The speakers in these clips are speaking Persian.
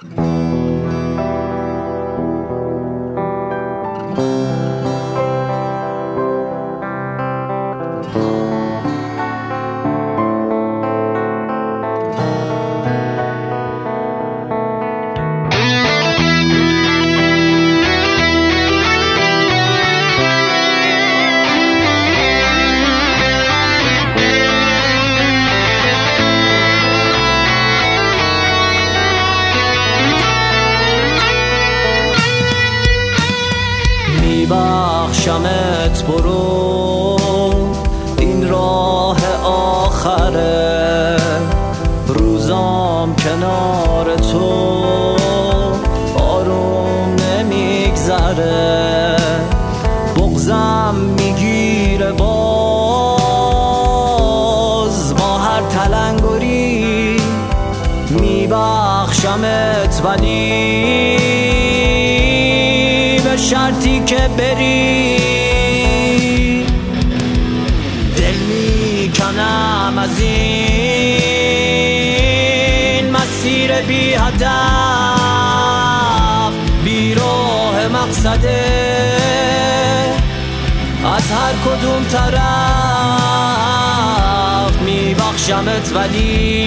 میبخشمت، برو، این راه آخره، روزام کنار تو آروم نمیگذره، بغضم میگیره باز با هر تلنگری، میبخشمت ولی به شرطی که بری. دل میکنم از این مسیر بی هدف، بی راه مقصده، از هر کدوم طرف میبخشمت ولی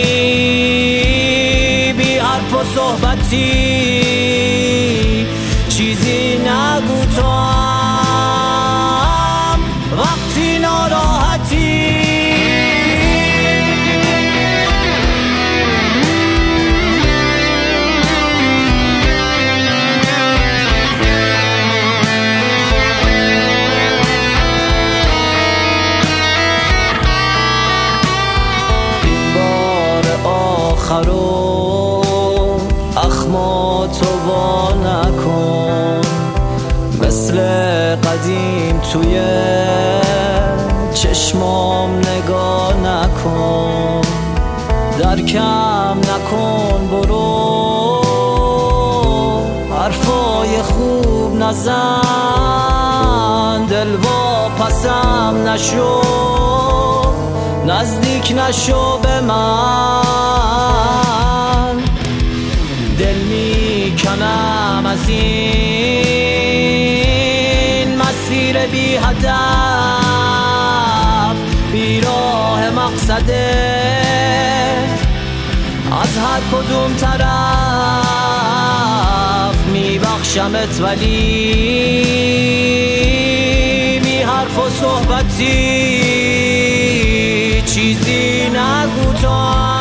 بی حرف و صحبتی چیزی نگو تو هم وقتی ناراحتی. این بار آخرو اخماتو وا نکن، مثل قدیم توی چشمام نگاه نکن، درکم نکن، برو، حرفای خوب نزن، دل واپسم نشو، نزدیک نشو به من. دل میکنم از این مسیر بی هدف، بی راه مقصده، از هر کدوم طرف میبخشمت ولی بی حرف و صحبتی چیزی نگو تو.